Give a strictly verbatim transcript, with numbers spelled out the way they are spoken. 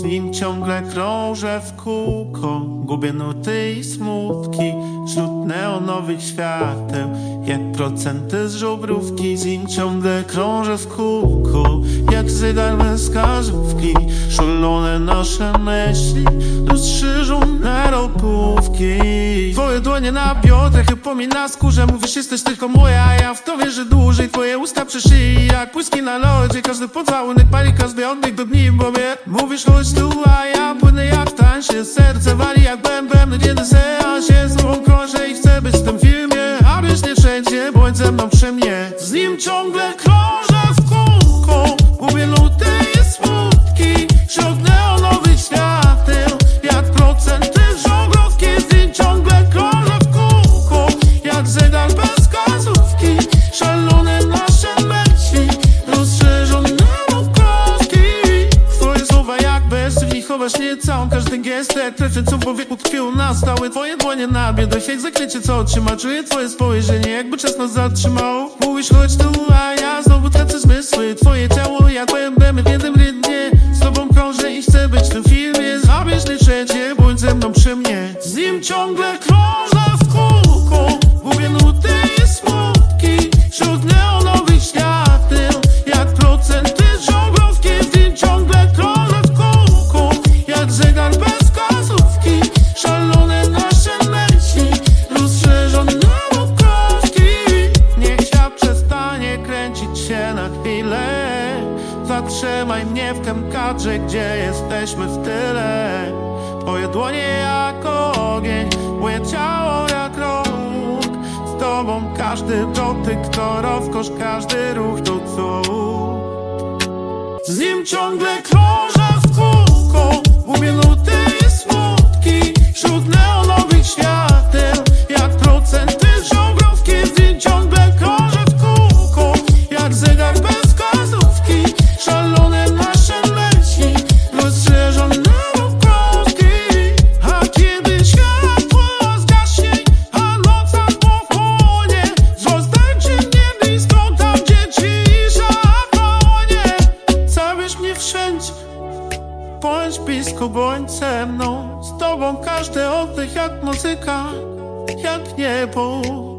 nim ciągle krążę w kółko. Gubię nuty i smutki wśród neonowych świateł, jak procenty z żubrówki. Z nim ciągle krążę w kółko, jak zegar bez wskazówki. Szalone nasze myśli rozszerzą na rokówki. Twoje dłonie na biodrach, pomiń na skórze. Mówisz, jesteś tylko moja, a ja w to wierzę dłużej. Twoje usta przy szyi jak błyski na lodzie. Każdy pocałunek pali, każdy oddech do dni w głowie. Mówisz, chodź tu, a ja płynę jak w tańsze. Serce wali jak bębem na dzienny seansie. Z tobą krążę i chcę być w tym filmie, a wiesz nie wszędzie, bądź ze mną przy mnie. Z nim ciągle krążę w kółko, gubię nuty i smutki wśród neonowych świateł, jak procenty żubrówki. Z nim ciągle krążę w kółko, jak zegar bez wskazówki. Szalone nasze myśli rozszerzą na rokówki. Twoje słowa jak bez, w nich chowasz nie całą każdy gestek. Trefy co w głowie utkwią na stałe. Twoje dłonie na biodrach jak zakrycie co otrzyma. Czuję twoje spojrzenie jakby czas nas zatrzymał. Mówisz chodź tu, a ja znowu tracę zmysły. Twoje ciało jak bębemy w jednym rytmie. Z tobą krążę i chcę być w tym filmie. Zabierz mnie wszędzie, bądź ze mną przy mnie. Z nim ciągle krążę w kółko, gubię nuty i smutki wśród neonowych świateł, jak procenty żubrówki. Z nim ciągle krążę w kółko, jak zegar bez wskazówki. Szalone nasze myśli rozszerzą na rokówki. Niech świat przestanie kręcić się na chwilę. Zatrzymaj mnie w tym kadrze, gdzie jesteśmy w tyle. Twoje dłonie jak ogień, moje ciało jak rok. Z tobą każdy dotyk to rozkosz, każdy ruch to cud. Z nim ciągle krążę w kółko, gubię nuty i smutki wśród neonowych świateł, jak procenty żubrówki. Z nim ciągle krążę w kółko, jak zegar bez wskazówki. Szalone nasze myśli rozszerzą na rokówki. A kiedy światło zgaśnie, a noc nad pochłonie, zostańcie mnie blisko tam, gdzie cisza płonie. Zabierz mnie wszędzie, bądź blisko, bądź ze mną. Z tobą każdy oddech jak muzyka, jak niebo.